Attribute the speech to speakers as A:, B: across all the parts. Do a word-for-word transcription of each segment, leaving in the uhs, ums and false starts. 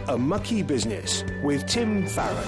A: A Mucky Business with Tim Farron.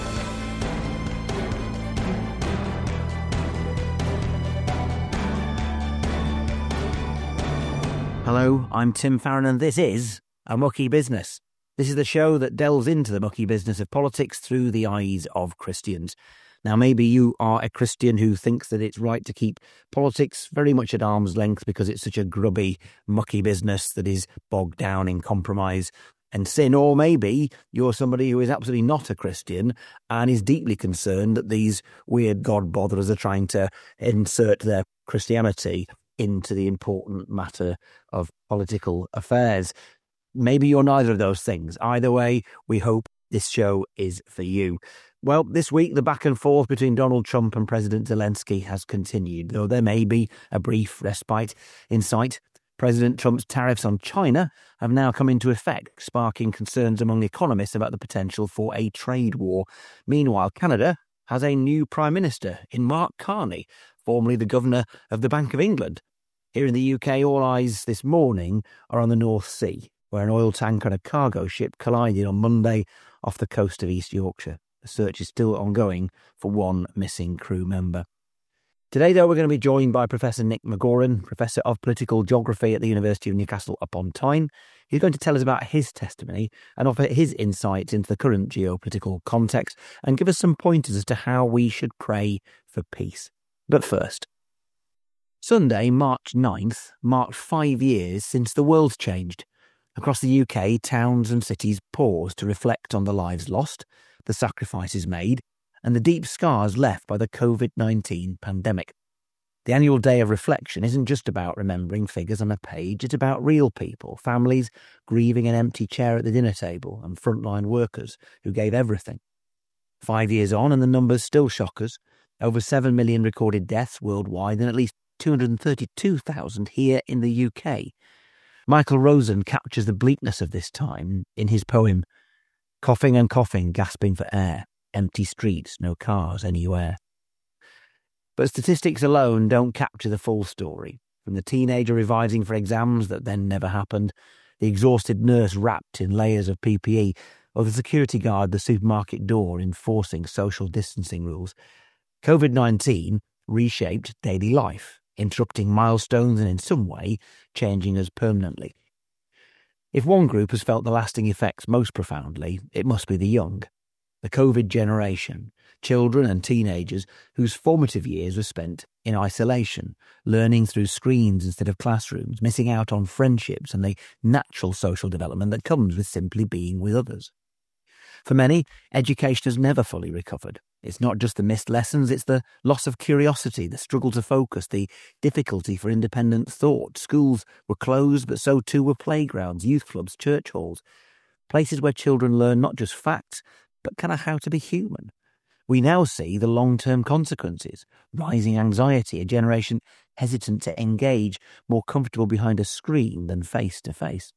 B: Hello, I'm Tim Farron and this is A Mucky Business. This is the show that delves into the mucky business of politics through the eyes of Christians. Now, maybe you are a Christian who thinks that it's right to keep politics very much at arm's length because it's such a grubby, mucky business that is bogged down in compromise and sin. Or maybe you're somebody who is absolutely not a Christian and is deeply concerned that these weird God botherers are trying to insert their Christianity into the important matter of political affairs. Maybe you're neither of those things. Either way, we hope this show is for you. Well, this week, the back and forth between Donald Trump and President Zelensky has continued, though there may be a brief respite in sight. President Trump's tariffs on China have now come into effect, sparking concerns among economists about the potential for a trade war. Meanwhile, Canada has a new Prime Minister in Mark Carney, formerly the Governor of the Bank of England. Here in the U K, all eyes this morning are on the North Sea, where an oil tanker and a cargo ship collided on Monday off the coast of East Yorkshire. The search is still ongoing for one missing crew member. Today, though, we're going to be joined by Professor Nick McGauran, Professor of Political Geography at the University of Newcastle upon Tyne. He's going to tell us about his testimony and offer his insights into the current geopolitical context and give us some pointers as to how we should pray for peace. But first, Sunday, March ninth, marked five years since the world changed. Across the U K, towns and cities paused to reflect on the lives lost, the sacrifices made, and the deep scars left by the covid nineteen pandemic. The annual day of reflection isn't just about remembering figures on a page, it's about real people, families grieving an empty chair at the dinner table, and frontline workers who gave everything. Five years on, and the numbers still shock us. Over seven million recorded deaths worldwide, and at least two hundred thirty-two thousand here in the U K. Michael Rosen captures the bleakness of this time in his poem, Coughing and coughing, gasping for air, empty streets, no cars anywhere. But statistics alone don't capture the full story. From the teenager revising for exams that then never happened, the exhausted nurse wrapped in layers of P P E, or the security guard at the supermarket door enforcing social distancing rules, covid nineteen reshaped daily life, interrupting milestones and in some way changing us permanently. If one group has felt the lasting effects most profoundly, it must be the young. The COVID generation, children and teenagers whose formative years were spent in isolation, learning through screens instead of classrooms, missing out on friendships and the natural social development that comes with simply being with others. For many, education has never fully recovered. It's not just the missed lessons, it's the loss of curiosity, the struggle to focus, the difficulty for independent thought. Schools were closed, but so too were playgrounds, youth clubs, church halls, places where children learn not just facts, but kind of how to be human. We now see the long-term consequences, rising anxiety, a generation hesitant to engage, more comfortable behind a screen than face-to-face.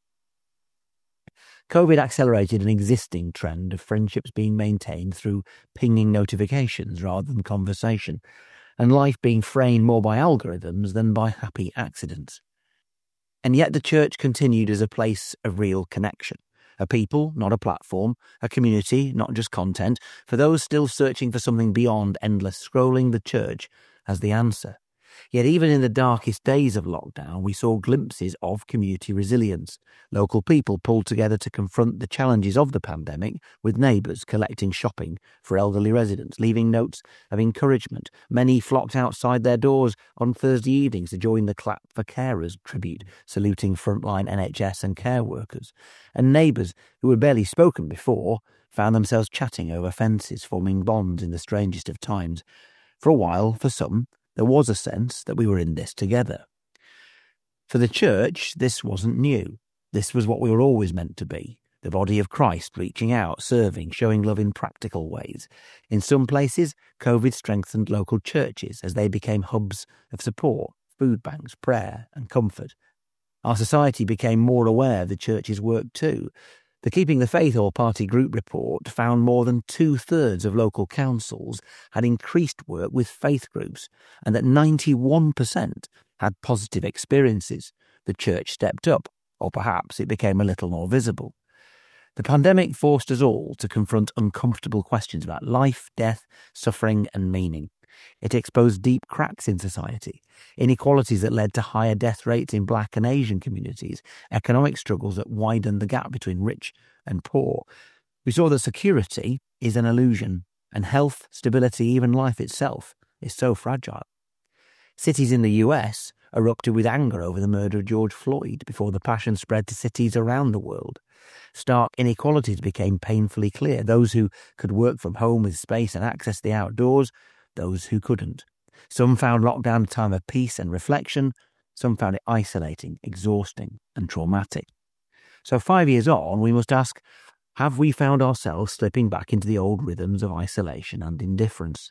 B: COVID accelerated an existing trend of friendships being maintained through pinging notifications rather than conversation, and life being framed more by algorithms than by happy accidents. And yet the church continued as a place of real connection, a people, not a platform, a community, not just content. For those still searching for something beyond endless scrolling, the church as the answer. Yet even in the darkest days of lockdown, we saw glimpses of community resilience. Local people pulled together to confront the challenges of the pandemic, with neighbours collecting shopping for elderly residents, leaving notes of encouragement. Many flocked outside their doors on Thursday evenings to join the Clap for Carers tribute, saluting frontline N H S and care workers. And neighbours who had barely spoken before found themselves chatting over fences, forming bonds in the strangest of times. For a while, for some, there was a sense that we were in this together. For the church, this wasn't new. This was what we were always meant to be, the body of Christ, reaching out, serving, showing love in practical ways. In some places, COVID strengthened local churches as they became hubs of support, food banks, prayer and comfort. Our society became more aware of the church's work too. The Keeping the Faith All-Party Group report found more than two-thirds of local councils had increased work with faith groups, and that ninety-one percent had positive experiences. The church stepped up, or perhaps it became a little more visible. The pandemic forced us all to confront uncomfortable questions about life, death, suffering and meaning. It exposed deep cracks in society, inequalities that led to higher death rates in black and Asian communities, economic struggles that widened the gap between rich and poor. We saw that security is an illusion, and health, stability, even life itself, is so fragile. Cities in the U S erupted with anger over the murder of George Floyd before the passion spread to cities around the world. Stark inequalities became painfully clear. Those who could work from home with space and access to the outdoors, those who couldn't. Some found lockdown a time of peace and reflection. Some found it isolating, exhausting and traumatic. So five years on, we must ask, have we found ourselves slipping back into the old rhythms of isolation and indifference?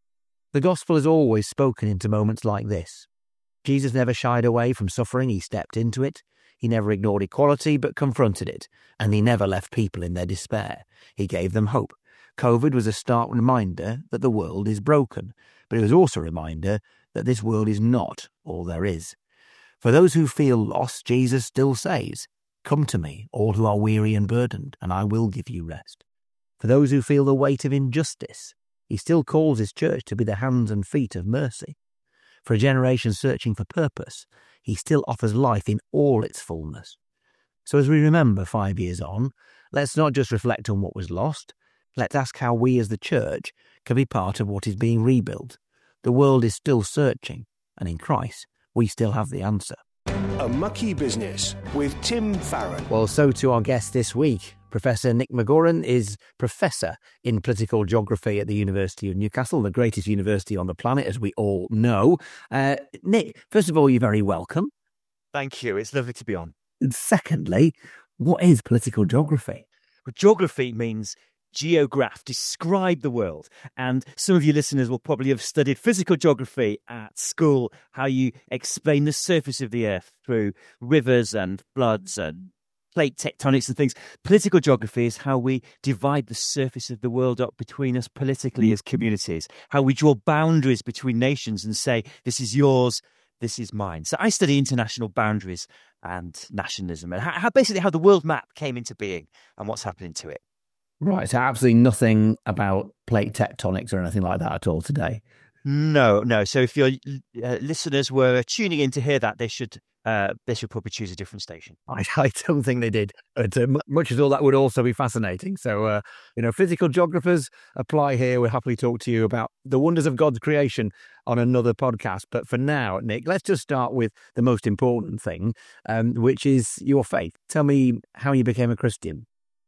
B: The gospel is always spoken into moments like this. Jesus never shied away from suffering, he stepped into it. He never ignored equality, but confronted it. And he never left people in their despair. He gave them hope. COVID was a stark reminder that the world is broken, but it was also a reminder that this world is not all there is. For those who feel lost, Jesus still says, "Come to me, all who are weary and burdened, and I will give you rest." For those who feel the weight of injustice, he still calls his church to be the hands and feet of mercy. For a generation searching for purpose, he still offers life in all its fullness. So as we remember five years on, let's not just reflect on what was lost. Let's ask how we as the church can be part of what is being rebuilt. The world is still searching, and in Christ, we still have the answer.
A: A Mucky Business with Tim Farron.
B: Well, so to our guest this week. Professor Nick McGauran is Professor in Political Geography at the University of Newcastle, the greatest university on the planet, as we all know. Uh, Nick, first of all, you're very welcome.
C: Thank you. It's lovely to be on.
B: And secondly, what is political geography?
C: Well, geography means geograph, describe the world. And some of your listeners will probably have studied physical geography at school, how you explain the surface of the earth through rivers and floods and plate tectonics and things. Political geography is how we divide the surface of the world up between us politically as communities, how we draw boundaries between nations and say, this is yours, this is mine. So I study international boundaries and nationalism and how, how basically how the world map came into being and what's happening to it.
B: Right, so absolutely nothing about plate tectonics or anything like that at all today?
C: No, no. So if your uh, listeners were tuning in to hear that, they should uh, they should probably choose a different station.
B: I, I don't think they did. But, uh, much as all that would also be fascinating. So, uh, you know, physical geographers apply here. We'll happily talk to you about the wonders of God's creation on another podcast. But for now, Nick, let's just start with the most important thing, um, which is your faith. Tell me how you became a Christian.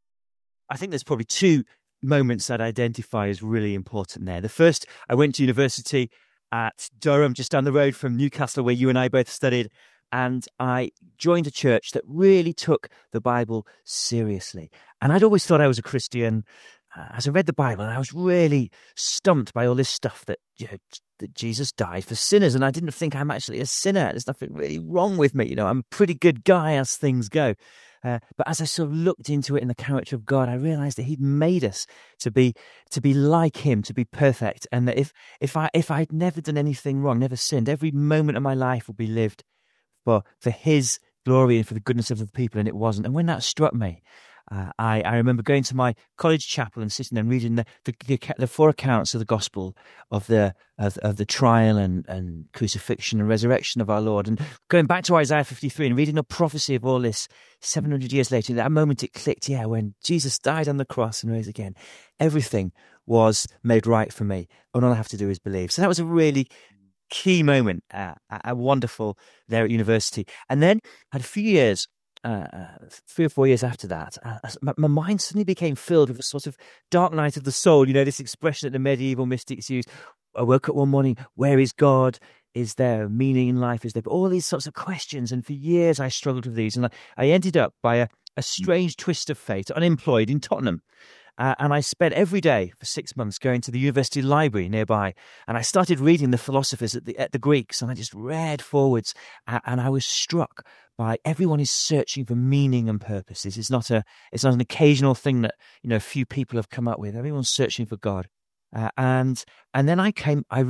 C: I think there's probably two moments that I identify as really important there. The first, I went to university at Durham, just down the road from Newcastle, where you and I both studied, and I joined a church that really took the Bible seriously. And I'd always thought I was a Christian. Uh, as I read the Bible, and I was really stumped by all this stuff that, you know, that Jesus died for sinners, and I didn't think I'm actually a sinner. There's nothing really wrong with me. You know, I'm a pretty good guy as things go. Uh, but as I sort of looked into it in the character of God, I realized that He'd made us to be to be like Him, to be perfect, and that if if I if I'd never done anything wrong, never sinned, every moment of my life would be lived for for His glory and for the goodness of the people, and it wasn't. And when that struck me, uh, I I remember going to my college chapel and sitting there and reading the the, the, the four accounts of the gospel of the of, of the trial and, and crucifixion and resurrection of our Lord, and going back to Isaiah fifty-three and reading the prophecy of all this seven hundred years later. In that moment it clicked, yeah, when Jesus died on the cross and rose again, everything was made right for me, and all I have to do is believe. So that was a really key moment, uh, a wonderful there at university. And then I had a few years, uh, three or four years after that, uh, my, my mind suddenly became filled with a sort of dark night of the soul, you know, this expression that the medieval mystics used. I woke up one morning, where is God? Is there meaning in life? Is there all these sorts of questions? And for years I struggled with these. And I, I ended up by a, a strange twist of fate, unemployed in Tottenham. Uh, and I spent every day for six months going to the university library nearby. And I started reading the philosophers at the, at the Greeks. And I just read forwards. Uh, and I was struck by everyone is searching for meaning and purposes. It's not a, it's not an occasional thing that, you know, a few people have come up with. Everyone's searching for God. Uh, and and then I came, I read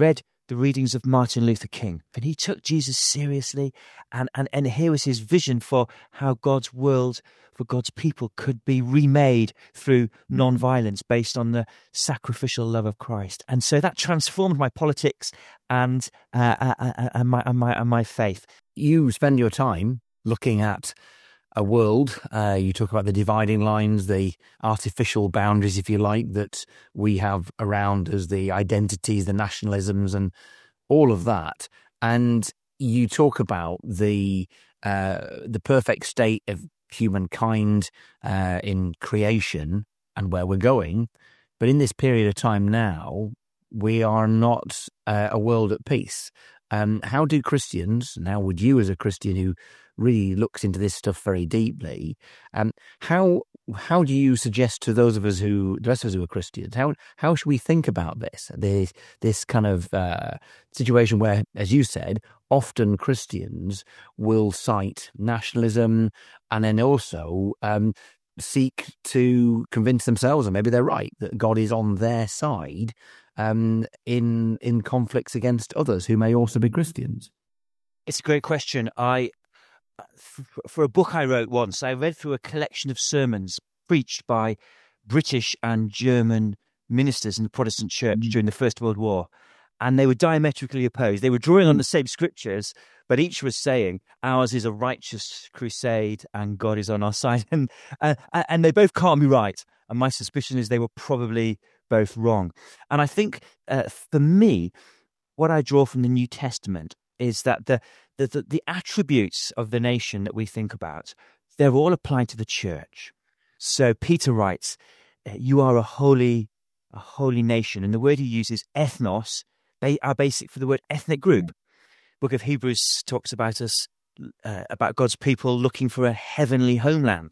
C: the readings of Martin Luther King. And he took Jesus seriously, and, and, and here was his vision for how God's world, for God's people could be remade through non-violence based on the sacrificial love of Christ. And so that transformed my politics and, uh, uh, and, my, and, my, and my faith.
B: You spend your time looking at a world, uh, you talk about the dividing lines, the artificial boundaries, if you like, that we have around us, the identities, the nationalisms, and all of that. And you talk about the uh, the perfect state of humankind uh, in creation and where we're going. But in this period of time now, we are not uh, a world at peace. Um, how do Christians, now would you as a Christian who really looks into this stuff very deeply, um, how how do you suggest to those of us who, the rest of us who are Christians, how how should we think about this, this, this kind of uh, situation where, as you said, often Christians will cite nationalism and then also um, seek to convince themselves, and maybe they're right, that God is on their side um, in in conflicts against others who may also be Christians?
C: It's a great question. I, for a book I wrote once, I read through a collection of sermons preached by British and German ministers in the Protestant church mm. during the First World War, and they were diametrically opposed. They were drawing on the same scriptures, but each was saying, ours is a righteous crusade and God is on our side. And, uh, and they both can't be right. And my suspicion is they were probably both wrong. And I think uh, for me, what I draw from the New Testament is that the, the, the, the attributes of the nation that we think about, they're all applied to the church. So Peter writes, you are a holy, a holy nation. And the word he uses, ethnos, they are basic for the word ethnic group. Book of Hebrews talks about us, uh, about God's people looking for a heavenly homeland.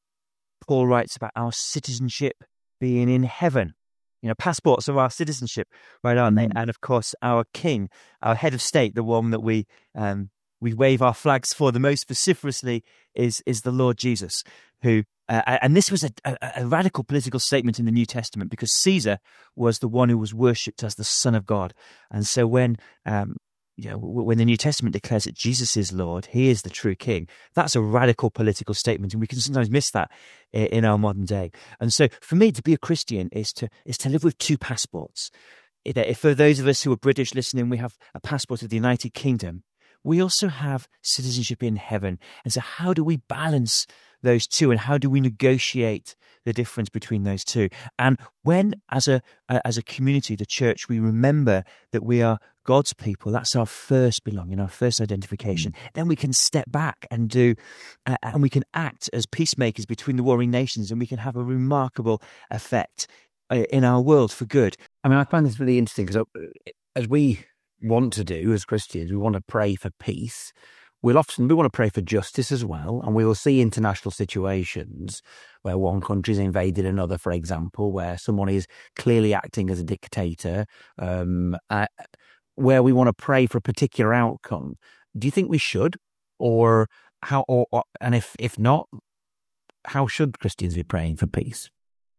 C: Paul writes about our citizenship being in heaven. You know, passports are our citizenship, right, aren't they? And of course, our king, our head of state, the one that we um, we wave our flags for the most vociferously, is is the Lord Jesus, who. Uh, and this was a, a, a radical political statement in the New Testament because Caesar was the one who was worshipped as the Son of God. And so when um, you know, when the New Testament declares that Jesus is Lord, he is the true king, that's a radical political statement. And we can sometimes miss that in, in our modern day. And so for me, to be a Christian is to is to live with two passports. If for those of us who are British listening, we have a passport of the United Kingdom, we also have citizenship in heaven. And so how do we balance those two, and how do we negotiate the difference between those two? And when, as a as a community, the church, we remember that we are God's people, that's our first belonging, our first identification, mm. then we can step back and do, uh, and we can act as peacemakers between the warring nations, and we can have a remarkable effect uh, in our world for good.
B: I mean, I find this really interesting because as we want to do as Christians, we want to pray for peace. We'll often, we want to pray for justice as well, and we will see international situations where one country's invaded another, for example, where someone is clearly acting as a dictator, um, uh, where we want to pray for a particular outcome. Do you think we should, or how? Or, or and if if not, how should Christians be praying for peace?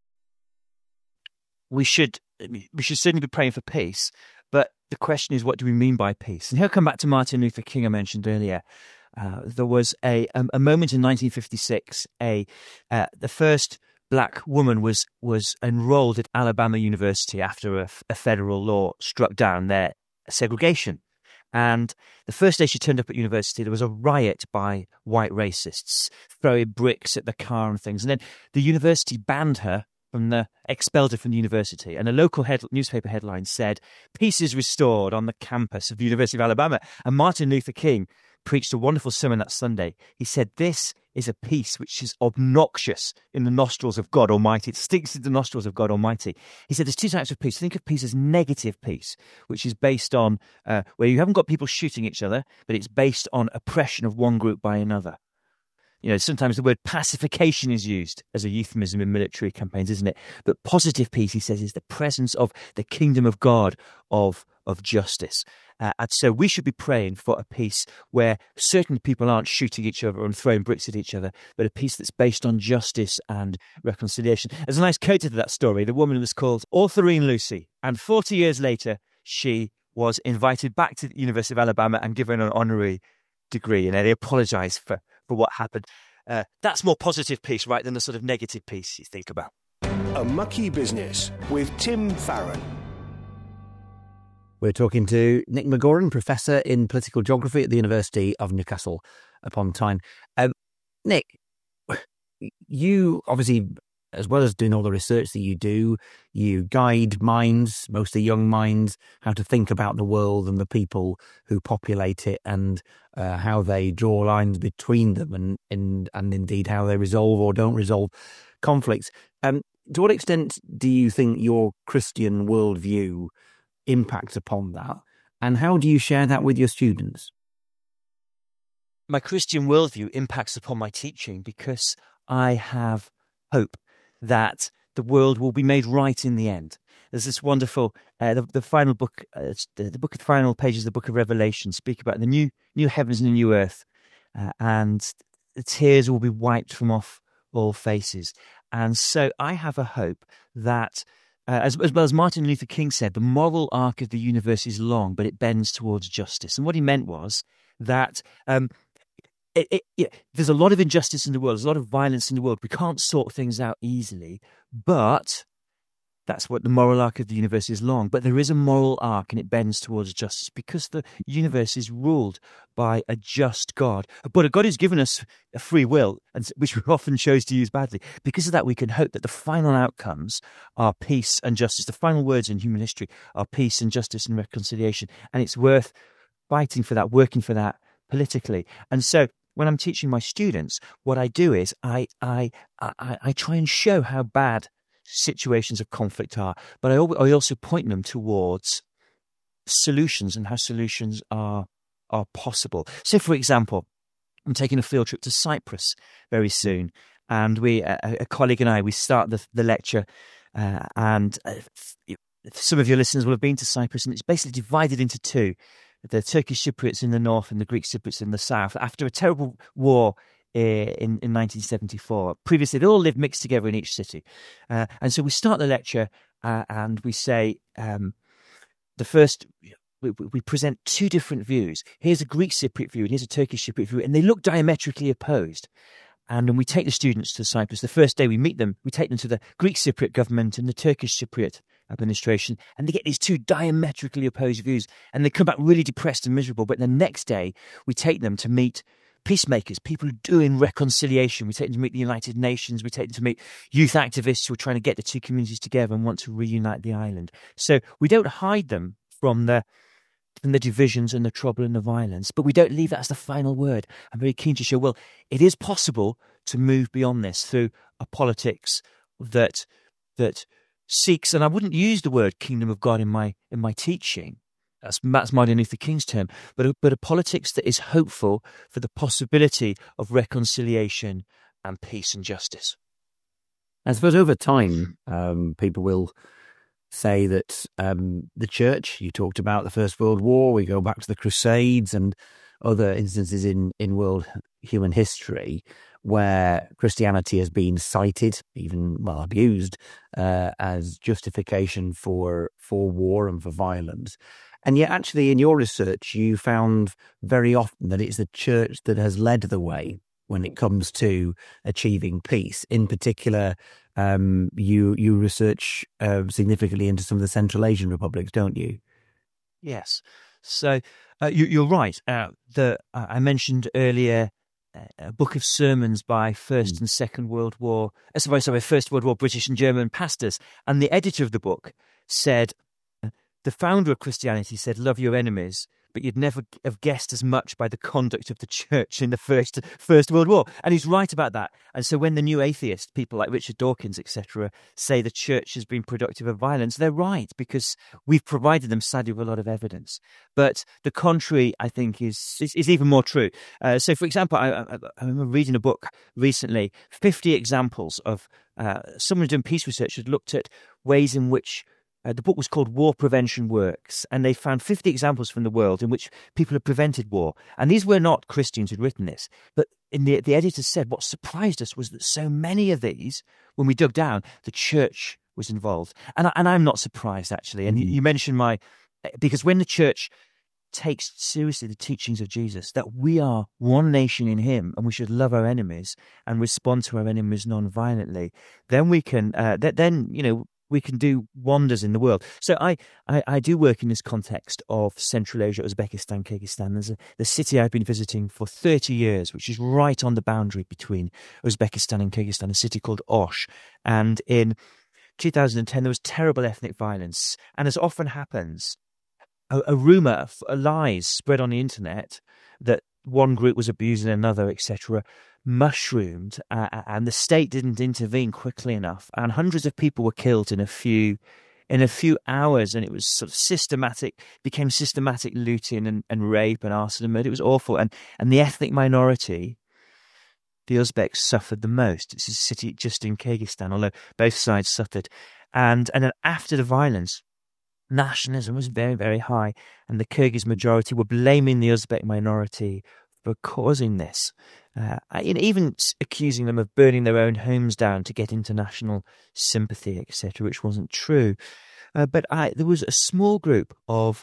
C: We should. We should certainly be praying for peace. But the question is, what do we mean by peace? And here I come back to Martin Luther King I mentioned earlier. Uh, there was a, a a moment in nineteen fifty-six, a uh, the first black woman was was enrolled at Alabama University after a, a federal law struck down their segregation. And the first day she turned up at university, there was a riot by white racists, throwing bricks at the car and things. And then the university banned her from the expelled her from the university, and a local head, newspaper headline said, "Peace is restored on the campus of the University of Alabama." And Martin Luther King preached a wonderful sermon that Sunday. He said, "This is a peace which is obnoxious in the nostrils of God Almighty. It stinks in the nostrils of God Almighty." He said, "There's two types of peace. Think of peace as negative peace, which is based on uh, where you haven't got people shooting each other, but it's based on oppression of one group by another." You know, sometimes the word pacification is used as a euphemism in military campaigns, isn't it? But positive peace, he says, is the presence of the kingdom of God, of of justice. Uh, and so we should be praying for a peace where certainly people aren't shooting each other and throwing bricks at each other, but a peace that's based on justice and reconciliation. There's a nice quote to that story. The woman was called Autherine Lucy, and forty years later, she was invited back to the University of Alabama and given an honorary degree, and they apologised for, for what happened. Uh, that's more positive piece, right, than the sort of negative piece you think about.
A: A Mucky Business with Tim Farron.
B: We're talking to Nick McGauran, Professor in Political Geography at the University of Newcastle upon Tyne. Um, Nick, you obviously, as well as doing all the research that you do, you guide minds, mostly young minds, how to think about the world and the people who populate it, and uh, how they draw lines between them, and, and and indeed how they resolve or don't resolve conflicts. Um, to what extent do you think your Christian worldview impacts upon that, and how do you share that with your students?
C: My Christian worldview impacts upon my teaching because I have hope that the world will be made right in the end. There's this wonderful, uh, the, the final book, uh, the, the book of the final pages of the book of Revelation speak about the new new heavens and the new earth, uh, and the tears will be wiped from off all faces. And so I have a hope that Uh, as, as well as Martin Luther King said, the moral arc of the universe is long, but it bends towards justice. And what he meant was that um, it, it, it, there's a lot of injustice in the world, there's a lot of violence in the world. We can't sort things out easily, but that's what the moral arc of the universe is long. But there is a moral arc, and it bends towards justice because the universe is ruled by a just God. But a God who's given us a free will, and which we often chose to use badly. Because of that, we can hope that the final outcomes are peace and justice. The final words in human history are peace and justice and reconciliation. And it's worth fighting for that, working for that politically. And so when I'm teaching my students, what I do is I I I, I try and show how bad situations of conflict are, but I, I also point them towards solutions and how solutions are are possible. So, for example, I'm taking a field trip to Cyprus very soon, and we, a, a colleague and I, we start the, the lecture, uh, and uh, some of your listeners will have been to Cyprus, and it's basically divided into two: the Turkish Cypriots in the north and the Greek Cypriots in the south. After a terrible war In, in nineteen seventy-four. Previously, they all lived mixed together in each city. Uh, and so we start the lecture uh, and we say, um, the first, we, we present two different views. Here's a Greek Cypriot view and here's a Turkish Cypriot view, and they look diametrically opposed. And when we take the students to Cyprus, the first day we meet them, we take them to the Greek Cypriot government and the Turkish Cypriot administration, and they get these two diametrically opposed views, and they come back really depressed and miserable. But the next day, we take them to meet peacemakers, people who are doing reconciliation. We take them to meet the United Nations. We take them to meet youth activists who are trying to get the two communities together and want to reunite the island. So we don't hide them from the from the divisions and the trouble and the violence, but we don't leave that as the final word. I'm very keen to show, well, it is possible to move beyond this through a politics that that seeks, and I wouldn't use the word kingdom of God in my in my teaching. That's, that's Martin Luther King's term, but a, but a politics that is hopeful for the possibility of reconciliation and peace and justice.
B: I suppose over time, um, people will say that um, the church, you talked about the First World War, we go back to the Crusades and other instances in, in world human history where Christianity has been cited, even, well, abused, uh, as justification for for war and for violence. And yet, actually, in your research, you found very often that it's the church that has led the way when it comes to achieving peace. In particular, um, you you research uh, significantly into some of the Central Asian republics, don't you?
C: Yes. So uh, you, you're right. Uh, the uh, I mentioned earlier a book of sermons by First mm. and Second World War, uh, sorry, sorry, First World War British and German pastors, and the editor of the book said, the founder of Christianity said, love your enemies, but you'd never have guessed as much by the conduct of the church in the First First World War. And he's right about that. And so when the new atheists, people like Richard Dawkins, et cetera, say the church has been productive of violence, they're right, because we've provided them, sadly, with a lot of evidence. But the contrary, I think, is is, is even more true. Uh, so, for example, I, I, I remember reading a book recently, fifty examples of uh, someone doing peace research had looked at ways in which Uh, the book was called War Prevention Works, and they found fifty examples from the world in which people have prevented war. And these were not Christians who'd written this, but in the, the editor said what surprised us was that so many of these, when we dug down, the church was involved. And, I, and I'm not surprised, actually. And mm-hmm. you, you mentioned my because when the church takes seriously the teachings of Jesus, that we are one nation in him and we should love our enemies and respond to our enemies non-violently, then we can, uh, th- then, you know, we can do wonders in the world. So I, I, I do work in this context of Central Asia, Uzbekistan, Kyrgyzstan. There's a, the city I've been visiting for thirty years, which is right on the boundary between Uzbekistan and Kyrgyzstan, a city called Osh. And in two thousand ten, there was terrible ethnic violence. And as often happens, a, a rumour, a lies spread on the internet that one group was abusing another, et cetera, mushroomed, uh, and the state didn't intervene quickly enough, and hundreds of people were killed in a few in a few hours, and it was sort of systematic, became systematic looting and, and rape and arson and murder. It was awful, and and the ethnic minority, the Uzbeks, suffered the most. This is a city just in Kyrgyzstan, although both sides suffered, and and then after the violence, nationalism was very, very high, and the Kyrgyz majority were blaming the Uzbek minority for causing this, uh, even accusing them of burning their own homes down to get international sympathy, et cetera, which wasn't true. Uh, but I, there was a small group of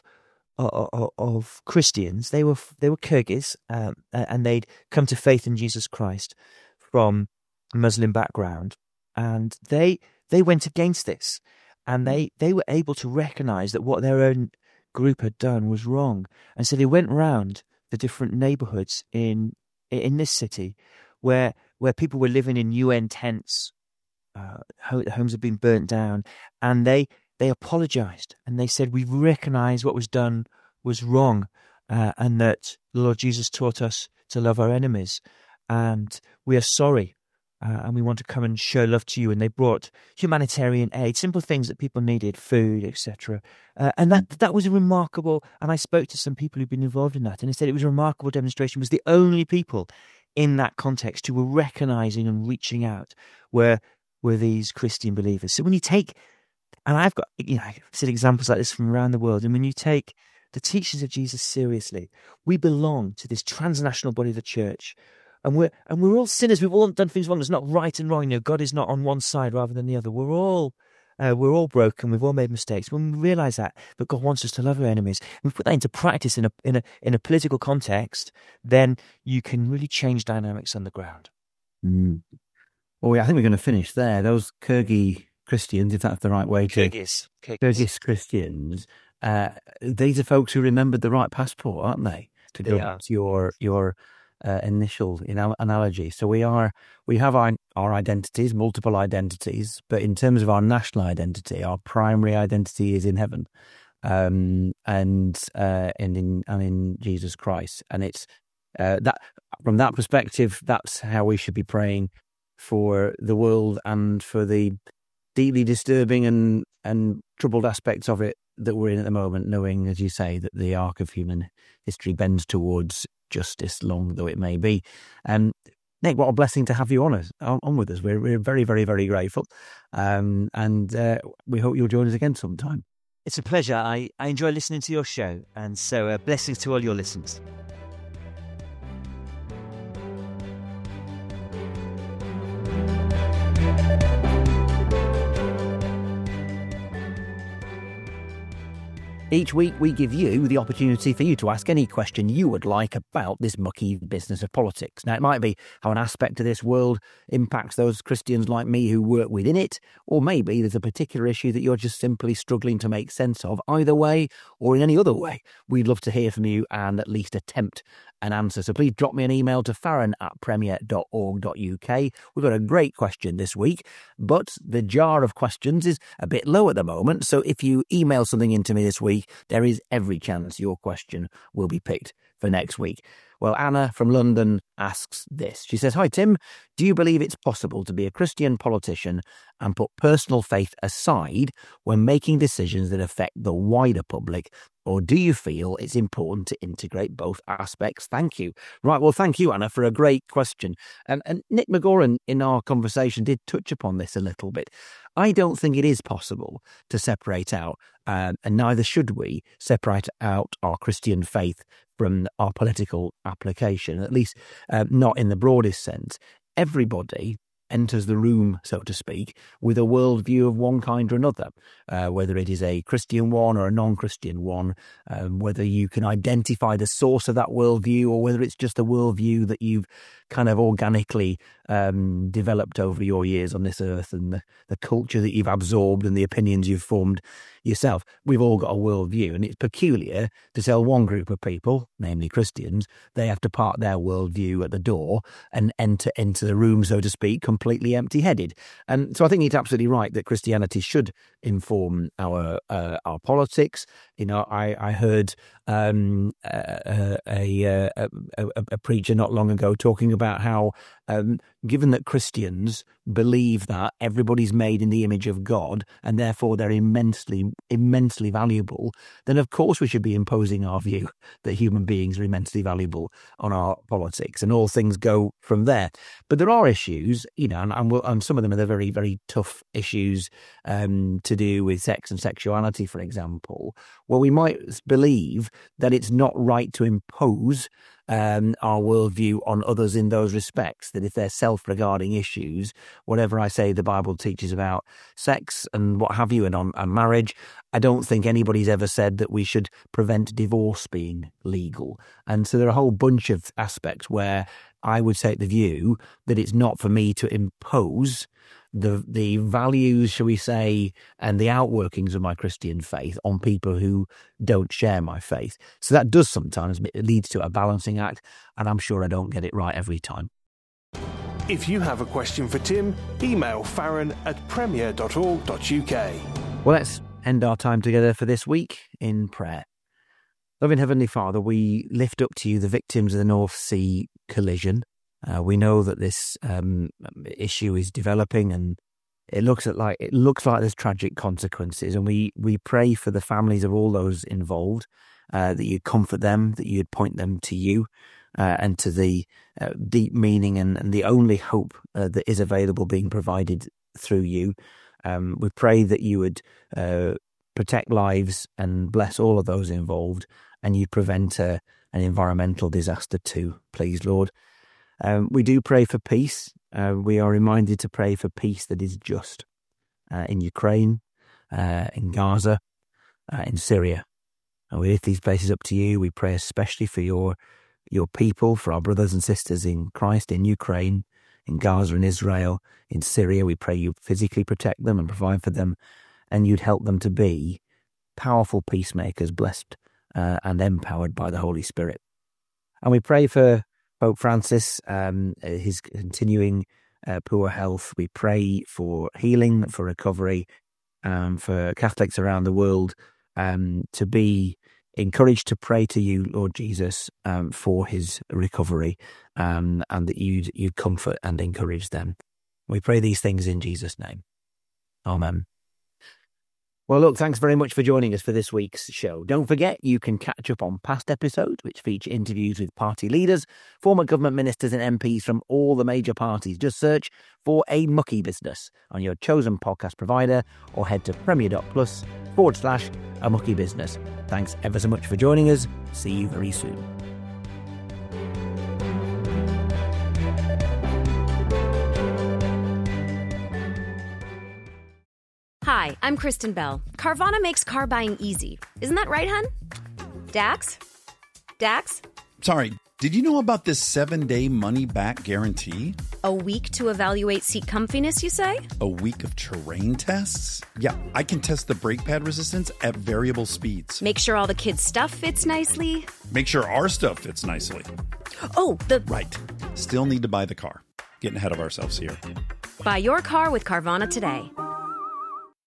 C: of, of Christians. They were they were Kyrgyz, um, and they'd come to faith in Jesus Christ from a Muslim background, and they they went against this. And they, they were able to recognise that what their own group had done was wrong. And so they went round the different neighbourhoods in in this city where where people were living in U N tents, uh, homes had been burnt down, and they, they apologised. And they said, we recognise what was done was wrong, uh, and that the Lord Jesus taught us to love our enemies. And we are sorry. Uh, and we want to come and show love to you. And they brought humanitarian aid, simple things that people needed, food, et cetera. Uh, and that that was a remarkable, and I spoke to some people who've been involved in that, and they said it was a remarkable demonstration. It was the only people in that context who were recognising and reaching out were, were these Christian believers. So when you take, and I've got, you know, I've seen examples like this from around the world, and when you take the teachings of Jesus seriously, we belong to this transnational body of the church. And we're and we're all sinners. We've all done things wrong. It's not right and wrong. You know, God is not on one side rather than the other. We're all uh, we're all broken. We've all made mistakes. When we realise that, but God wants us to love our enemies, and we put that into practice in a in a in a political context, then you can really change dynamics on the ground.
B: Mm. Well, yeah, I think we're going to finish there. Those Kyrgyz Christians, if that's the right way to
C: Kyrgyz, Kyrgyz.
B: Kyrgyz Christians. Uh, these are folks who remembered the right passport, aren't they? To go back to your your. Uh, initial you know, analogy. So we are we have our, our identities, multiple identities, but in terms of our national identity, our primary identity is in heaven, um, and uh, and in and in Jesus Christ. And it's uh, that from that perspective, that's how we should be praying for the world and for the deeply disturbing and and troubled aspects of it that we're in at the moment, knowing, as you say, that the arc of human history bends towards justice, long though it may be. Um, Nick, what a blessing to have you on us, on, on with us. We're, we're very, very, very grateful. Um, and uh, we hope you'll join us again sometime.
C: It's a pleasure. I, I enjoy listening to your show. And so uh, blessings to all your listeners.
B: Each week we give you the opportunity for you to ask any question you would like about this mucky business of politics. Now, it might be how an aspect of this world impacts those Christians like me who work within it, or maybe there's a particular issue that you're just simply struggling to make sense of. Either way, or in any other way, we'd love to hear from you and at least attempt an answer. So please drop me an email to farron at premier dot org dot uk. We've got a great question this week, but the jar of questions is a bit low at the moment. So if you email something into me this week, there is every chance your question will be picked for next week. Well, Anna from London asks this. She says, "Hi, Tim. Do you believe it's possible to be a Christian politician and put personal faith aside when making decisions that affect the wider public? Or do you feel it's important to integrate both aspects? Thank you." Right, well, thank you, Anna, for a great question. And, and Nick McGoran, in our conversation, did touch upon this a little bit. I don't think it is possible to separate out, uh, and neither should we, separate out our Christian faith from our political application, at least uh, not in the broadest sense. Everybody enters the room, so to speak, with a worldview of one kind or another, uh, whether it is a Christian one or a non-Christian one, um, whether you can identify the source of that worldview or whether it's just a worldview that you've kind of organically um, developed over your years on this earth and the, the culture that you've absorbed and the opinions you've formed yourself. We've all got a worldview, and it's peculiar to tell one group of people, namely Christians, they have to park their worldview at the door and enter into the room, so to speak, completely empty-headed. And so I think it's absolutely right that Christianity should inform our uh, our politics. You know, I, I heard um, a, a, a, a, a preacher not long ago talking about how, um, given that Christians believe that everybody's made in the image of God and therefore they're immensely, immensely valuable, then of course we should be imposing our view that human beings are immensely valuable on our politics, and all things go from there. But there are issues, you know, and, and, we'll, and some of them are the very, very tough issues um, to do with sex and sexuality, for example, where we might believe that it's not right to impose Um, our worldview on others in those respects, that if they're self-regarding issues, whatever I say the Bible teaches about sex and what have you and on and marriage, I don't think anybody's ever said that we should prevent divorce being legal. And so there are a whole bunch of aspects where I would take the view that it's not for me to impose the the values, shall we say, and the outworkings of my Christian faith on people who don't share my faith. So that does sometimes lead to a balancing act, and I'm sure I don't get it right every time.
A: If you have a question for Tim, email farron at premier dot org dot uk.
B: Well, let's end our time together for this week in prayer. Loving Heavenly Father, we lift up to you the victims of the North Sea collision. Uh, we know that this um, issue is developing, and it looks at like it looks like there's tragic consequences. And we we pray for the families of all those involved, uh, that you'd comfort them, that you'd point them to you, uh, and to the uh, deep meaning and, and the only hope uh, that is available being provided through you. Um, we pray that you would uh, protect lives and bless all of those involved, and you prevent uh, an environmental disaster too, please, Lord. Um, we do pray for peace. Uh, we are reminded to pray for peace that is just uh, in Ukraine, uh, in Gaza, uh, in Syria. And we lift these places up to you. We pray especially for your your people, for our brothers and sisters in Christ in Ukraine, in Gaza and Israel, in Syria. We pray you physically protect them and provide for them, and you'd help them to be powerful peacemakers, blessed uh, and empowered by the Holy Spirit. And we pray for Pope Francis, um, his continuing uh, poor health. We pray for healing, for recovery, um, for Catholics around the world um, to be encouraged to pray to you, Lord Jesus, um, for his recovery, um, and that you'd, you'd comfort and encourage them. We pray these things in Jesus' name. Amen. Well, look, thanks very much for joining us for this week's show. Don't forget, you can catch up on past episodes, which feature interviews with party leaders, former government ministers and M Ps from all the major parties. Just search for A Mucky Business on your chosen podcast provider or head to premier.plus forward slash A Mucky Business. Thanks ever so much for joining us. See you very soon.
D: Hi, I'm Kristen Bell. Carvana makes car buying easy. Isn't that right, hun? Dax? Dax?
E: Sorry, did you know about this seven-day money-back guarantee?
D: A week to evaluate seat comfiness, you say?
E: A week of terrain tests? Yeah, I can test the brake pad resistance at variable speeds.
D: Make sure all the kids' stuff fits nicely.
E: Make sure our stuff fits nicely.
D: Oh, the...
E: Right. Still need to buy the car. Getting ahead of ourselves here.
D: Buy your car with Carvana today.